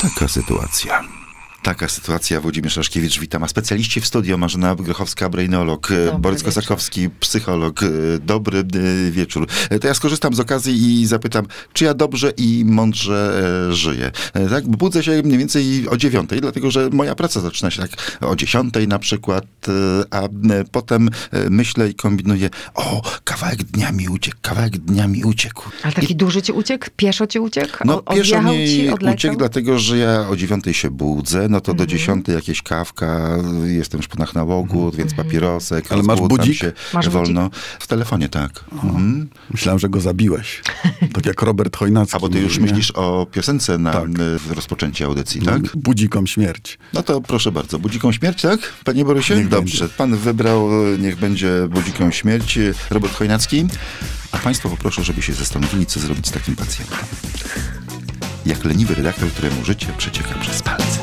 Taka sytuacja. Włodzimierz Raszkiewicz, witam. A specjaliści w studio: Marzena Grochowska, brainolog, Borys Kosakowski, psycholog. Dobry wieczór. To ja skorzystam z okazji i zapytam, czy ja dobrze i mądrze żyję? Tak? Budzę się mniej więcej o 9:00, dlatego że moja praca zaczyna się tak o 10:00 na przykład, a potem myślę i kombinuję, kawałek dnia mi uciekł. Ale taki duży ci uciekł? Pieszo ci uciekł? No pieszo mi uciekł, dlatego że ja o 9:00 się budzę, no to do 10:00 jakieś kawka, jestem już po nałogu, więc papierosek. Ale masz budzik? Się wolno. Budzik? W telefonie, tak. Myślałem, że go zabiłeś. Tak jak Robert Chojnacki. A bo ty już myślisz o piosence w rozpoczęciu audycji, tak? Budzikom śmierć. No to proszę bardzo. Budzikom śmierć, tak? Panie Borysie? Niech dobrze. Będzie. Pan wybrał, niech będzie budzikom śmierć. Robert Chojnacki. A państwo poproszę, żeby się zastanowili, co zrobić z takim pacjentem. Jak leniwy redaktor, któremu życie przecieka przez palce.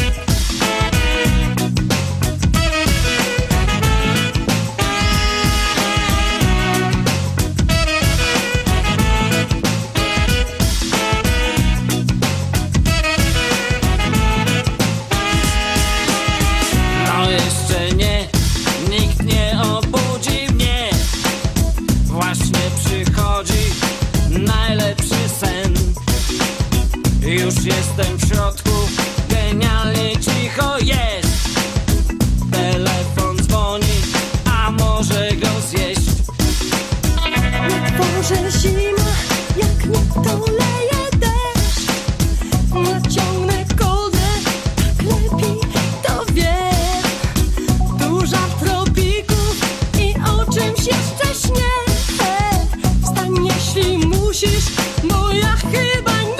Już jestem w środku, genialnie cicho jest. Telefon dzwoni, a może go zjeść. Na dworze zima, jak nie to leje deszcz. Naciągnę kołdrę, tak lepiej to wiem. Duża tropików i o czymś jeszcze śnie. Wstań jeśli musisz, bo ja chyba nie.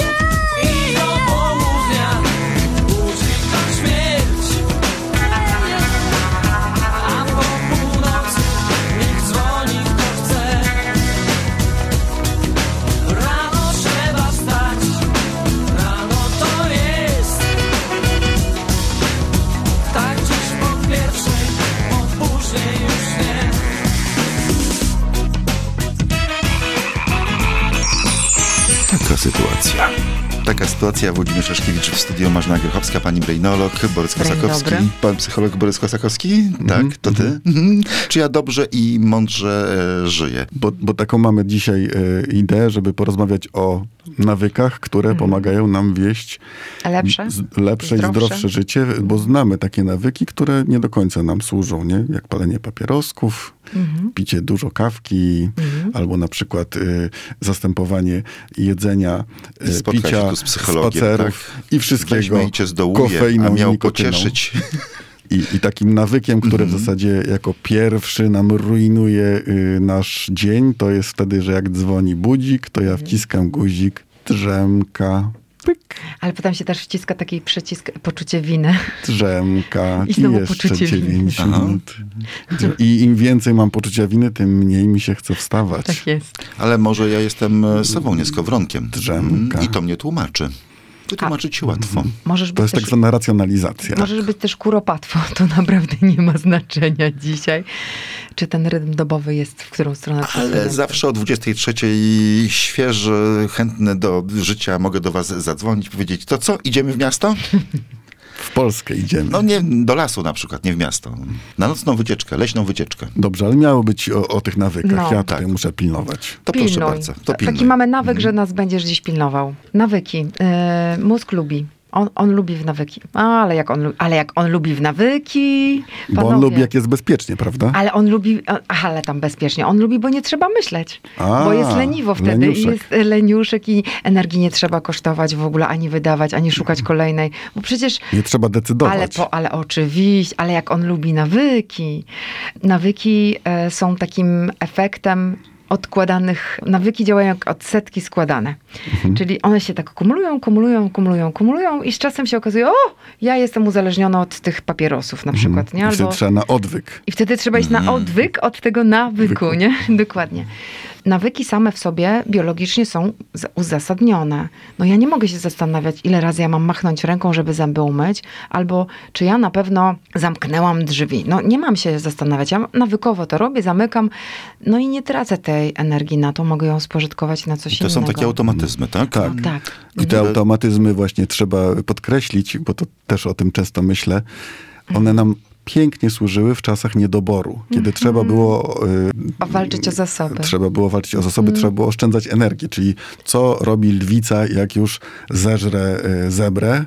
Taka sytuacja. Włodzimierz Raszkiewicz w studio, Marzena Grochowska, pani brainolog, Borys Kosakowski. Pan psycholog Borys Kosakowski? Tak, to ty? Czy ja dobrze i mądrze żyję? Bo taką mamy dzisiaj ideę, żeby porozmawiać o nawykach, które pomagają nam wieść lepsze i zdrowsze życie, bo znamy takie nawyki, które nie do końca nam służą, nie? Jak palenie papierosków, picie dużo kawki, albo na przykład zastępowanie jedzenia, picia, z psychologiem, spacerów i wszystkiego. Weźmie i cię zdołuje, kofeiną, a miał nikotyną. pocieszyć. I takim nawykiem, który w zasadzie jako pierwszy nam rujnuje nasz dzień, to jest wtedy, że jak dzwoni budzik, to ja wciskam guzik, drzemka, pyk. Ale potem się też wciska taki przycisk poczucie winy. Drzemka I znowu jeszcze poczucie 9 minut. I im więcej mam poczucia winy, tym mniej mi się chce wstawać. Tak jest. Ale może ja jestem sobą, nie skowronkiem. Drzemka. I to mnie tłumaczy. Wytłumaczyć się łatwo. To jest tak zwana racjonalizacja. Możesz być też kuropatwą. To naprawdę nie ma znaczenia dzisiaj. Czy ten rytm dobowy jest w którą stronę? Ale zawsze o 23:00 świeży, chętny do życia mogę do was zadzwonić, powiedzieć, to co, idziemy w miasto? W Polskę idziemy. No nie do lasu na przykład, nie w miasto. Na nocną wycieczkę, leśną wycieczkę. Dobrze, ale miało być o tych nawykach. No. Ja tutaj muszę pilnować. To Pilnuj. proszę bardzo. To pilnuj. Taki mamy nawyk, że nas będziesz dziś pilnował. Nawyki. Mózg lubi. On lubi w nawyki. Ale jak on lubi w nawyki. Bo on lubi, jak jest bezpiecznie, prawda? Ale on lubi, ale tam bezpiecznie. On lubi, bo nie trzeba myśleć. Bo jest leniwo wtedy. leniuszek. I jest leniuszek i energii nie trzeba kosztować w ogóle, ani wydawać, ani szukać kolejnej. Bo przecież... Nie trzeba decydować. Ale oczywiście, ale jak on lubi nawyki. Nawyki są takim efektem odkładanych, nawyki działają jak odsetki składane. Czyli one się tak kumulują i z czasem się okazuje, ja jestem uzależniona od tych papierosów na przykład, nie? I wtedy trzeba na odwyk. I wtedy trzeba iść na odwyk od tego nawyku, nie? Dokładnie. nawyki same w sobie biologicznie są uzasadnione. No ja nie mogę się zastanawiać, ile razy ja mam machnąć ręką, żeby zęby umyć, albo czy ja na pewno zamknęłam drzwi. No nie mam się zastanawiać. Ja nawykowo to robię, zamykam, no i nie tracę tej energii na to, mogę ją spożytkować na coś innego. To są takie automatyzmy, tak? Tak. I te automatyzmy właśnie trzeba podkreślić, bo to też o tym często myślę. One nam pięknie służyły w czasach niedoboru, kiedy trzeba było walczyć o zasoby. Trzeba było walczyć o zasoby, trzeba było oszczędzać energię. Czyli co robi lwica, jak już zeżre zebrę?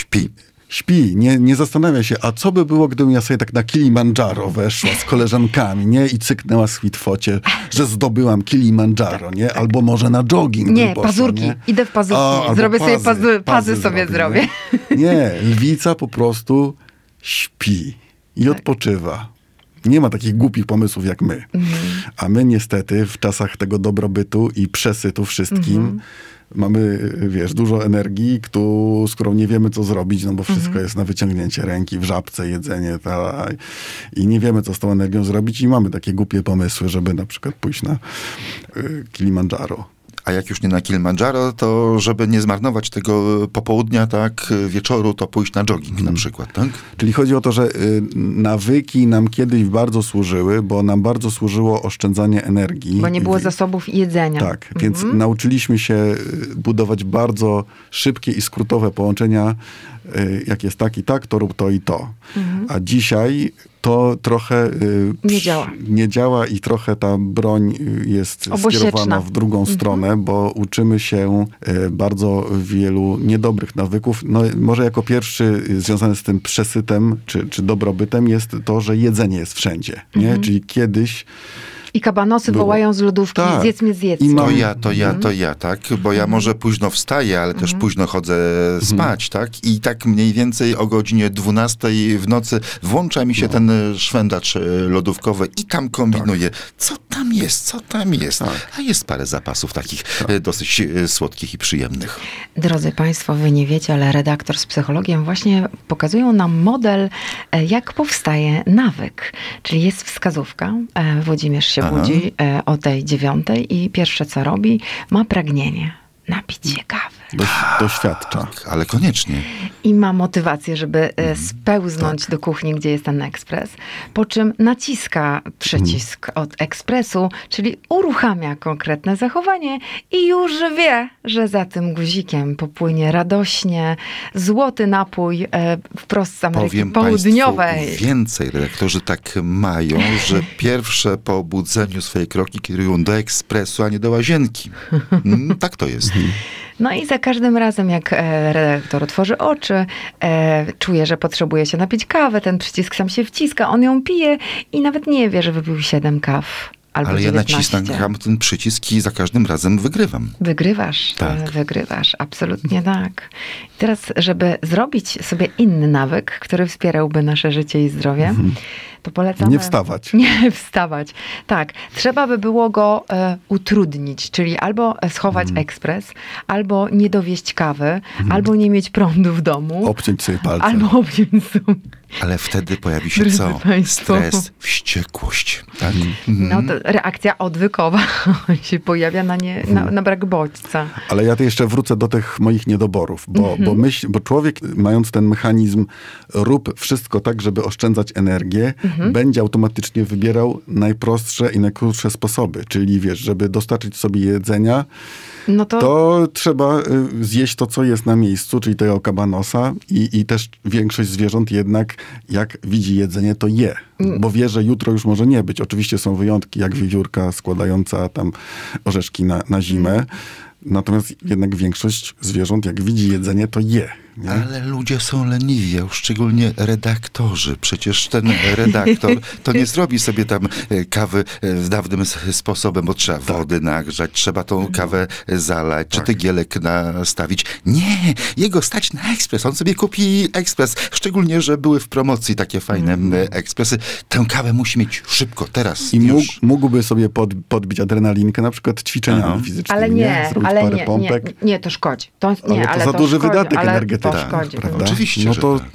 Śpi, nie zastanawia się, a co by było, gdybym ja sobie tak na Kilimandżaro weszła z koleżankami, nie? I cyknęła z kwitfocie, że zdobyłam Kilimandżaro, nie? Albo może na jogging Nie, poszła, pazurki. Nie? Idę w pazurki. Zrobię sobie pazy sobie zrobię. Nie, lwica po prostu śpi i odpoczywa. Nie ma takich głupich pomysłów jak my. A my niestety w czasach tego dobrobytu i przesytu wszystkim mamy, dużo energii, z którą nie wiemy, co zrobić, no bo wszystko jest na wyciągnięcie ręki, w żabce jedzenie, i nie wiemy, co z tą energią zrobić i mamy takie głupie pomysły, żeby na przykład pójść na Kilimandżaro. A jak już nie na Kilimandżaro, to żeby nie zmarnować tego popołudnia, tak, wieczoru, to pójść na jogging na przykład, tak? Czyli chodzi o to, że nawyki nam kiedyś bardzo służyły, bo nam bardzo służyło oszczędzanie energii. Bo nie było zasobów jedzenia. Tak, więc nauczyliśmy się budować bardzo szybkie i skrótowe połączenia. Jak jest tak i tak, to rób to i to. A dzisiaj to trochę nie działa i trochę ta broń jest skierowana w drugą stronę, bo uczymy się bardzo wielu niedobrych nawyków. No, może jako pierwszy związany z tym przesytem czy dobrobytem jest to, że jedzenie jest wszędzie. Nie? Czyli kiedyś I kabanosy wołają z lodówki, zjedz mnie. To ja, tak? Bo ja może późno wstaję, ale też późno chodzę spać, tak? I tak mniej więcej o godzinie 12 w nocy włącza mi się ten szwendacz lodówkowy i tam kombinuję, co tam jest. A jest parę zapasów takich dosyć słodkich i przyjemnych. Drodzy Państwo, wy nie wiecie, ale redaktor z psychologiem właśnie pokazują nam model, jak powstaje nawyk. Czyli jest wskazówka, Włodzimierz się budzi o tej 9 i pierwsze co robi, ma pragnienie napić się kawy. Doświadcza. Ale koniecznie. I ma motywację, żeby spełznąć do kuchni, gdzie jest ten ekspres. Po czym naciska przycisk od ekspresu, czyli uruchamia konkretne zachowanie i już wie, że za tym guzikiem popłynie radośnie złoty napój wprost z Ameryki Południowej. Państwu więcej redaktorzy tak mają, że pierwsze po obudzeniu swoje kroki kierują do ekspresu, a nie do łazienki. Tak to jest. No i za każdym razem, jak redaktor otworzy oczy, czuje, że potrzebuje się napić kawę, ten przycisk sam się wciska, on ją pije i nawet nie wie, że wypił 7 kaw. Albo ale 19. Ja nacisnę ten przycisk i za każdym razem wygrywam. Wygrywasz, tak. Wygrywasz, absolutnie tak. I teraz, żeby zrobić sobie inny nawyk, który wspierałby nasze życie i zdrowie, to polecamy... Nie wstawać. Nie wstawać. Tak. Trzeba by było go utrudnić, czyli albo schować ekspres, albo nie dowieść kawy, albo nie mieć prądu w domu. Obciąć sobie palce. Albo obciąć sobie. Ale wtedy pojawi się co? Stres, wściekłość. Tak? No to reakcja odwykowa się pojawia na brak bodźca. Ale ja to jeszcze wrócę do tych moich niedoborów, bo człowiek, mając ten mechanizm rób wszystko tak, żeby oszczędzać energię, będzie automatycznie wybierał najprostsze i najkrótsze sposoby. Czyli żeby dostarczyć sobie jedzenia, no to trzeba zjeść to, co jest na miejscu, czyli tego kabanosa i też większość zwierząt jednak jak widzi jedzenie, to je. Bo wie, że jutro już może nie być. Oczywiście są wyjątki, jak wiewiórka składająca tam orzeszki na zimę. Natomiast jednak większość zwierząt, jak widzi jedzenie, to je. Nie? Ale ludzie są leniwi, szczególnie redaktorzy. Przecież ten redaktor to nie zrobi sobie tam kawy dawnym sposobem, bo trzeba wody nagrzać, trzeba tą kawę zalać, czy tygielek nastawić. Nie, jego stać na ekspres. On sobie kupi ekspres. Szczególnie, że były w promocji takie fajne ekspresy. Tę kawę musi mieć szybko, teraz. I mógłby sobie podbić adrenalinkę, na przykład ćwiczeniami fizycznymi. Ale nie, pompek. Nie, to szkodzi. Ale to za duży wydatek energetyczny. Szkodzi. Oczywiście, no to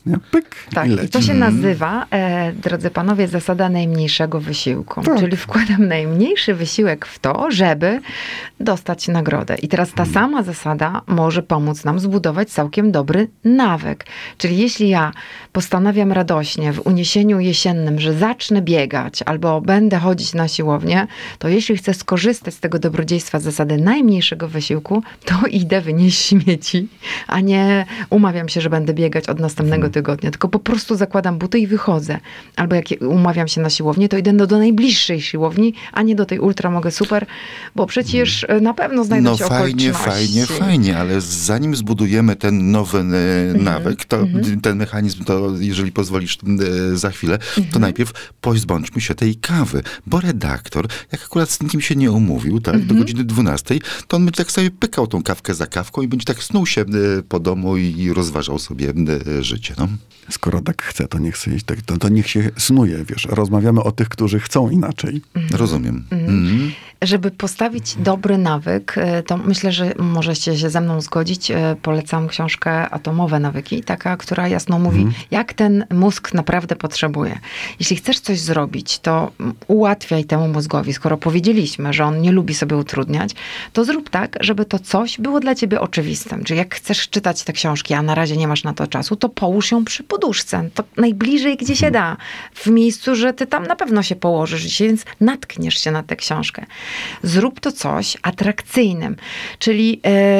nie? Pyk Tak, i leci. to się nazywa, drodzy panowie, zasada najmniejszego wysiłku. Tak. Czyli wkładam najmniejszy wysiłek w to, żeby dostać nagrodę. I teraz ta sama zasada może pomóc nam zbudować całkiem dobry nawyk. Czyli jeśli ja postanawiam radośnie w uniesieniu jesiennym, że zacznę biegać albo będę chodzić na siłownię, to jeśli chcę skorzystać z tego dobrodziejstwa zasady najmniejszego wysiłku, to idę wynieść śmieci, a nie umawiam się, że będę biegać od następnego tygodnia, tylko po prostu zakładam buty i wychodzę. Albo jak umawiam się na siłownię, to idę do najbliższej siłowni, a nie do tej ultra mogę super, bo przecież na pewno znajdą się okoliczności. Fajnie, ale zanim zbudujemy ten nowy nawyk, to ten mechanizm, to jeżeli pozwolisz za chwilę, to najpierw pozbądźmy się tej kawy, bo redaktor, jak akurat z nikim się nie umówił, tak, do godziny 12, to on będzie tak sobie pykał tą kawkę za kawką i będzie tak snuł się po domu i rozważał sobie życie. No. Skoro tak chce, to nie chce iść, to niech się snuje, wiesz. Rozmawiamy o tych, którzy chcą inaczej. Rozumiem. Żeby postawić dobry nawyk, to myślę, że możecie się ze mną zgodzić. Polecam książkę Atomowe nawyki, taka, która jasno mówi, jak ten mózg naprawdę potrzebuje. Jeśli chcesz coś zrobić, to ułatwiaj temu mózgowi. Skoro powiedzieliśmy, że on nie lubi sobie utrudniać, to zrób tak, żeby to coś było dla ciebie oczywistym. Czyli jak chcesz czytać te książki, a na razie nie masz na to czasu, to połóż ją przy poduszce. To najbliżej, gdzie się da. W miejscu, że ty tam na pewno się położysz, więc natkniesz się na tę książkę. Zrób to coś atrakcyjnym, czyli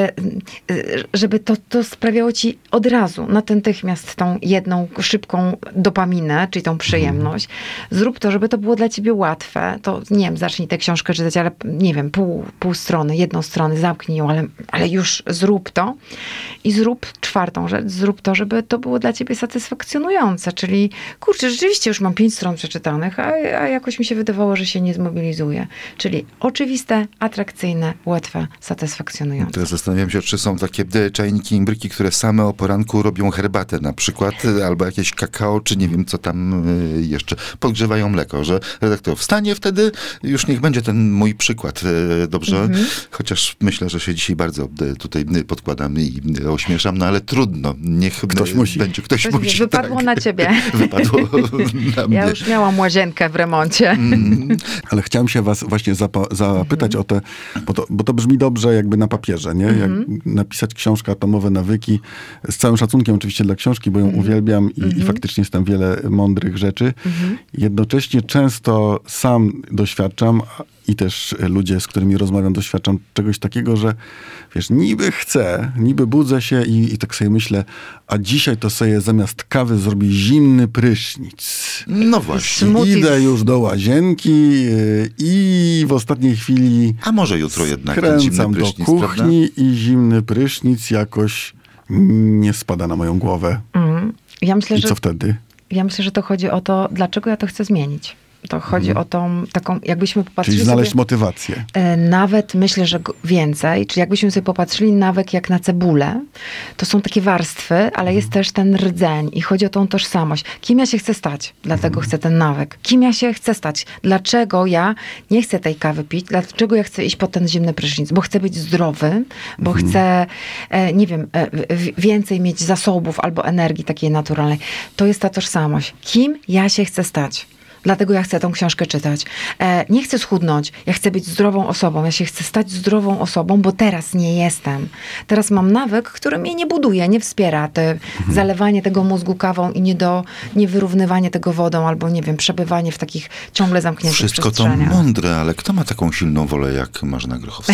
żeby to sprawiało ci od razu, natychmiast tą jedną szybką dopaminę, czyli tą przyjemność. Zrób to, żeby to było dla ciebie łatwe. To nie wiem, zacznij tę książkę czytać, ale nie wiem, pół strony, jedną stronę, zamknij ją, ale już zrób to. I zrób czwartą rzecz, zrób to, żeby to było dla ciebie satysfakcjonujące, czyli kurczę, rzeczywiście już mam 5 stron przeczytanych, a jakoś mi się wydawało, że się nie zmobilizuje. Czyli oczywiste, atrakcyjne, łatwe, satysfakcjonujące. Teraz zastanawiam się, czy są takie czajniki, imbryki, które same o poranku robią herbatę na przykład, albo jakieś kakao, czy nie wiem, co tam jeszcze. Podgrzewają mleko, że redaktor wstanie wtedy, już niech będzie ten mój przykład, dobrze? Chociaż myślę, że się dzisiaj bardzo tutaj podkładam i ośmieszam, no ale trudno. Niech ktoś musi. Będzie, ktoś musi. Wypadło na ciebie. Wypadło na mnie. Ja już miałam łazienkę w remoncie. Ale chciałem się was właśnie zapytać o te, bo to brzmi dobrze jakby na papierze, nie? Jak napisać książkę Atomowe nawyki, z całym szacunkiem oczywiście dla książki, bo ją uwielbiam i faktycznie jest tam wiele mądrych rzeczy. Jednocześnie często sam doświadczam i też ludzie, z którymi rozmawiam, doświadczam czegoś takiego, że wiesz, niby budzę się i tak sobie myślę, a dzisiaj to sobie zamiast kawy zrobię zimny prysznic. No właśnie. Idę już do łazienki i w ostatniej chwili a może jutro jednak skręcam do prysznic, kuchni, prawda? i zimny prysznic jakoś nie spada na moją głowę. Ja myślę, I co wtedy? Ja myślę, że to chodzi o to, dlaczego ja to chcę zmienić. To chodzi o tą taką, jakbyśmy popatrzyli Czyli znaleźć sobie, motywację. Nawet myślę, że więcej. Czyli jakbyśmy sobie popatrzyli nawyk jak na cebulę, to są takie warstwy, ale jest też ten rdzeń i chodzi o tą tożsamość. Kim ja się chcę stać? Dlatego chcę ten nawyk. Kim ja się chcę stać? Dlaczego ja nie chcę tej kawy pić? Dlaczego ja chcę iść pod ten zimny prysznic? Bo chcę być zdrowy, bo chcę, nie wiem, więcej mieć zasobów albo energii takiej naturalnej. To jest ta tożsamość. Kim ja się chcę stać? Dlatego ja chcę tą książkę czytać. Nie chcę schudnąć. Ja chcę być zdrową osobą. Ja się chcę stać zdrową osobą, bo teraz nie jestem. Teraz mam nawyk, który mnie nie buduje, nie wspiera. Zalewanie tego mózgu kawą i niewyrównywanie tego wodą, albo nie wiem, przebywanie w takich ciągle zamkniętych wszystko przestrzeniach. to mądre, ale kto ma taką silną wolę jak Marzena Grochowska?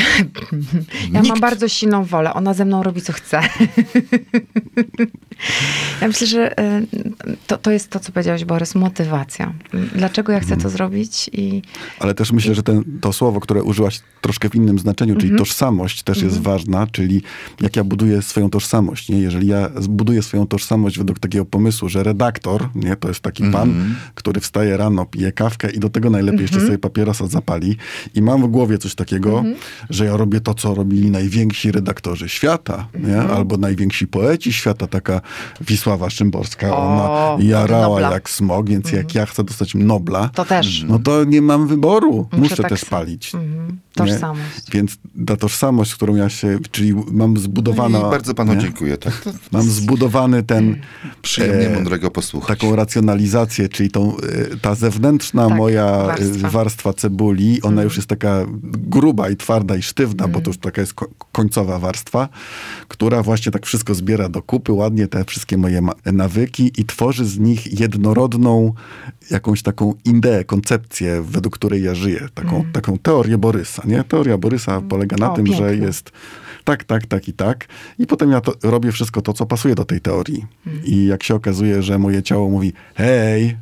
Ja mam bardzo silną wolę. Ona ze mną robi, co chce. Ja myślę, że to jest to, co powiedziałeś, Borys, motywacja. Dlaczego ja chcę to zrobić? Ale też myślę, że to słowo, które użyłaś troszkę w innym znaczeniu, czyli tożsamość też jest ważna, czyli jak ja buduję swoją tożsamość, nie? Jeżeli ja buduję swoją tożsamość według takiego pomysłu, że redaktor, nie? To jest taki pan, który wstaje rano, pije kawkę i do tego najlepiej jeszcze sobie papierosa zapali i mam w głowie coś takiego, że ja robię to, co robili najwięksi redaktorzy świata, nie? Albo najwięksi poeci świata, taka Wisława Szymborska. Ona jarała jak smog, więc jak ja chcę dostać Nobla, to też. No to nie mam wyboru. Muszę też palić. Tożsamość. Więc ta tożsamość, którą ja się, czyli mam zbudowana... I bardzo panu dziękuję. Tak? Mam zbudowany ten... Przyjemnie mądrego posłuchać. Taką racjonalizację, czyli ta zewnętrzna moja warstwa cebuli, ona już jest taka gruba i twarda i sztywna, bo to już taka jest końcowa warstwa, która właśnie tak wszystko zbiera do kupy, ładnie te wszystkie moje nawyki i tworzy z nich jednorodną jakąś taką ideę, koncepcję, według której ja żyję. Taką teorię Borysa, nie? Teoria Borysa polega na tym, piękne. że jest tak i tak. I potem ja robię wszystko to, co pasuje do tej teorii. I jak się okazuje, że moje ciało mówi, hej,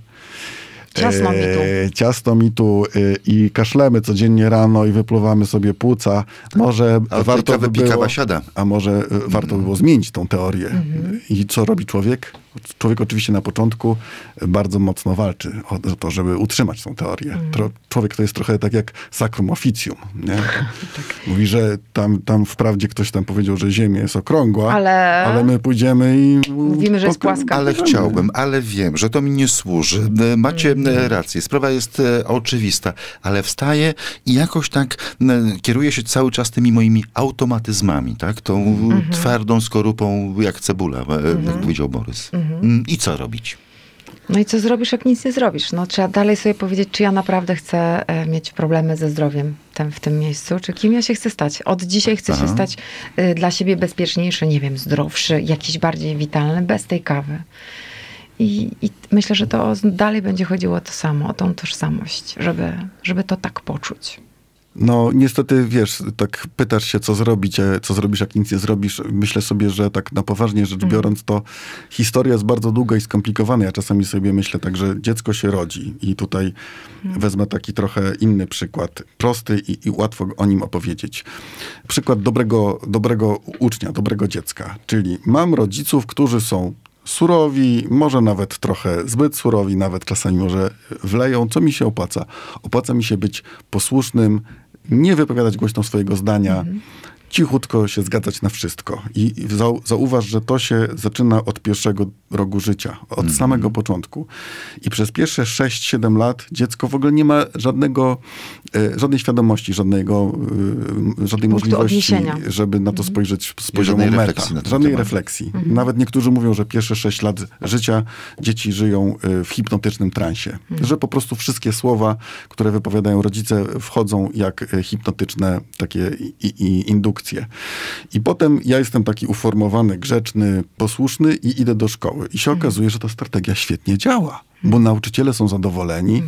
ciasno mi tu i kaszlemy codziennie rano i wypluwamy sobie płuca. Może warto by było, warto by było zmienić tą teorię. I co robi człowiek? Człowiek oczywiście na początku bardzo mocno walczy o to, żeby utrzymać tą teorię. Człowiek to jest trochę tak jak sacrum officium. Nie? Mówi, że tam wprawdzie ktoś tam powiedział, że Ziemia jest okrągła, ale my pójdziemy i... Mówimy, że jest płaska. Ale chciałbym, ale wiem, że to mi nie służy. Macie rację. Sprawa jest oczywista, ale wstaję i jakoś tak kieruję się cały czas tymi moimi automatyzmami, tak? Tą twardą skorupą jak cebula, jak powiedział Borys. I co robić? No i co zrobisz, jak nic nie zrobisz? No, trzeba dalej sobie powiedzieć, czy ja naprawdę chcę mieć problemy ze zdrowiem w tym miejscu, czy kim ja się chcę stać. Od dzisiaj chcę się stać dla siebie bezpieczniejszy, nie wiem, zdrowszy, jakiś bardziej witalny, bez tej kawy. I myślę, że to dalej będzie chodziło o to samo, o tą tożsamość, żeby to tak poczuć. No niestety, wiesz, tak pytasz się, co zrobisz, jak nic nie zrobisz. Myślę sobie, że tak na poważnie rzecz biorąc, to historia jest bardzo długa i skomplikowana. Ja czasami sobie myślę tak, że dziecko się rodzi i tutaj wezmę taki trochę inny przykład, prosty i łatwo o nim opowiedzieć. Przykład dobrego ucznia, dobrego dziecka, czyli mam rodziców, którzy są surowi, może nawet trochę zbyt surowi, nawet czasami może wleją. Co mi się opłaca? Opłaca mi się być posłusznym, nie wypowiadać głośno swojego zdania, cichutko się zgadzać na wszystko. I zauważ, że to się zaczyna od pierwszego rogu życia, od samego początku. I przez pierwsze 6-7 lat dziecko w ogóle nie ma żadnej świadomości, żadnej możliwości, żeby na to spojrzeć z poziomu meta. Żadnej refleksji. Nawet niektórzy mówią, że pierwsze 6 lat życia dzieci żyją w hipnotycznym transie. Że po prostu wszystkie słowa, które wypowiadają rodzice, wchodzą jak hipnotyczne takie indukcje. I potem ja jestem taki uformowany, grzeczny, posłuszny i idę do szkoły. I się okazuje, że ta strategia świetnie działa. Bo nauczyciele są zadowoleni.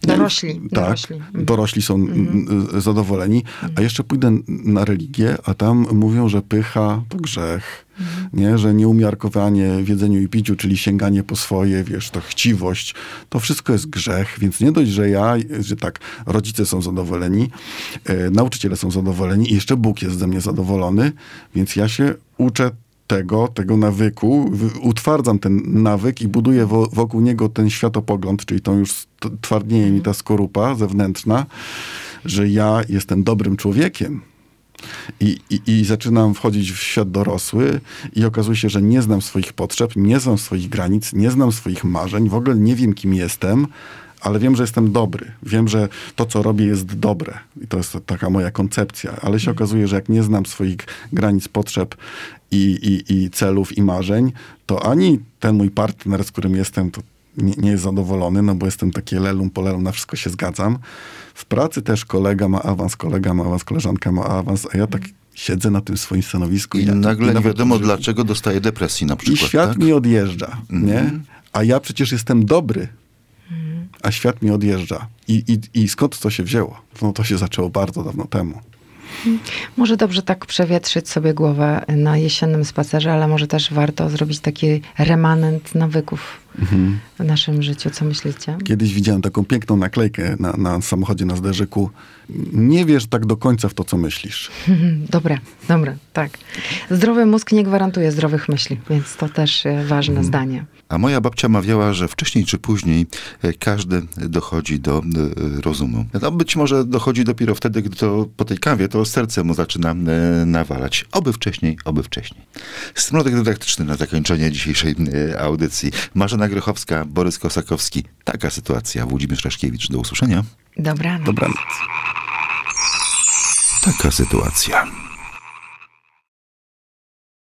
Dorośli są zadowoleni. A jeszcze pójdę na religię, a tam mówią, że pycha to grzech. Nie? Że nieumiarkowanie w jedzeniu i piciu, czyli sięganie po swoje, wiesz, to chciwość, to wszystko jest grzech. Więc nie dość, że tak, rodzice są zadowoleni, nauczyciele są zadowoleni i jeszcze Bóg jest ze mnie zadowolony, więc ja się uczę tego nawyku, utwardzam ten nawyk i buduję wokół niego ten światopogląd, czyli tą już twardnieje mi ta skorupa zewnętrzna, że ja jestem dobrym człowiekiem. I zaczynam wchodzić w świat dorosły i okazuje się, że nie znam swoich potrzeb, nie znam swoich granic, nie znam swoich marzeń, w ogóle nie wiem, kim jestem, ale wiem, że jestem dobry. Wiem, że to, co robię, jest dobre. I to jest taka moja koncepcja. Ale się okazuje, że jak nie znam swoich granic, potrzeb i celów i marzeń, to ani ten mój partner, z którym jestem, to nie jest zadowolony, no bo jestem takie lelum po lelum, na wszystko się zgadzam. W pracy też kolega ma awans, koleżanka ma awans, a ja tak siedzę na tym swoim stanowisku. I nagle nie wiadomo, dlaczego dostaję depresji na przykład. I świat mi odjeżdża, nie? A ja przecież jestem dobry. A świat mi odjeżdża. I skąd to się wzięło? No to się zaczęło bardzo dawno temu. Może dobrze tak przewietrzyć sobie głowę na jesiennym spacerze, ale może też warto zrobić taki remanent nawyków w naszym życiu. Co myślicie? Kiedyś widziałem taką piękną naklejkę na samochodzie, na zderzyku. Nie wiesz tak do końca w to, co myślisz. Dobre, tak. Zdrowy mózg nie gwarantuje zdrowych myśli, więc to też ważne zdanie. A moja babcia mawiała, że wcześniej czy później każdy dochodzi do rozumu. No być może dochodzi dopiero wtedy, gdy to po tej kawie to serce mu zaczyna nawalać. Oby wcześniej, oby wcześniej. Smrodek dydaktyczny na zakończenie dzisiejszej audycji. Marzena Grochowska, Borys Kosakowski. Taka sytuacja. Włodzimierz Raszkiewicz. Do usłyszenia. Dobranoc. Dobranoc. Taka sytuacja.